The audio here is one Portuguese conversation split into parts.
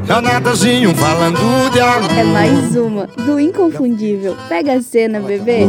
É o Natanzinho falando de amor. É mais uma do Inconfundível. Pega a cena, bebê.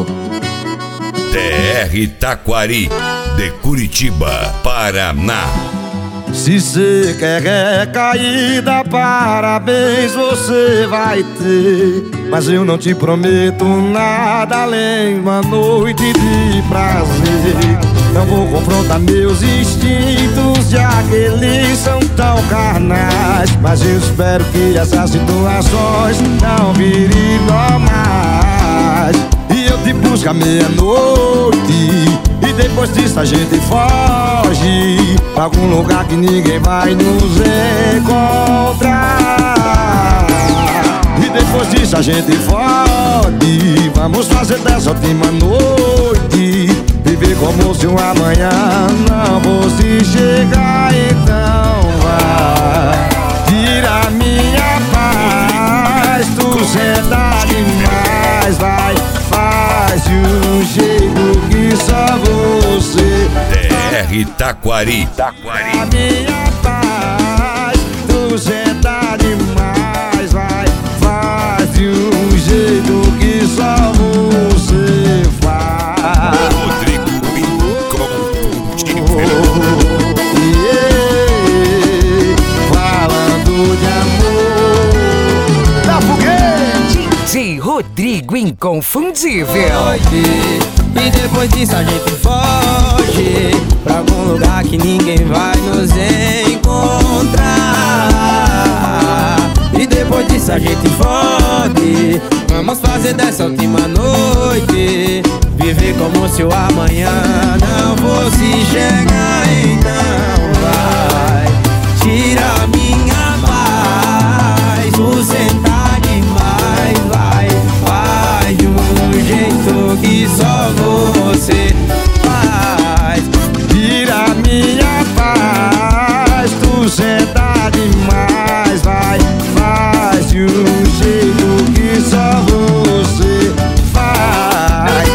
TR Taquari, de Curitiba, Paraná. Se cê quer recaída, parabéns você vai ter. Mas eu não te prometo nada além de uma noite de prazer. Não vou confrontar meus instintos, já que eles são tão carnais. Mas eu espero que essas situações não virem normais. E eu te busco à meia-noite, e depois disso a gente foge pra algum lugar que ninguém vai nos encontrar. E depois disso a gente foge, vamos fazer dessa última noite viver como se um amanhã não fosse chegar. Então vai, tira minha paz, tu senta demais, vai, faz de um jeito que só você. TR Taquari. A minha paz, tu senta demais, vai, faz de um jeito que só você faz. Rodrigo Inconfundível. Falando de amor da foguete. DJ Rodrigo Inconfundível. E depois disso a gente foge pra algum lugar que ninguém vai nos encontrar. E depois disso a gente foge, vamos fazer dessa última noite viver como se o amanhã não fosse chegar. Então vai, tira minha paz, tu senta demais, vai, faz de um jeito que só você faz. Tira minha paz, tu senta demais, vai, faz de um jeito que só você faz.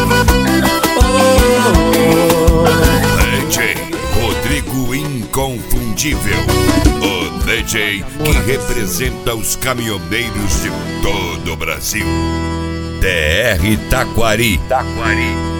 DJ Rodrigo Inconfundível, o DJ que representa os caminhoneiros de todo o Brasil. TR Taquari.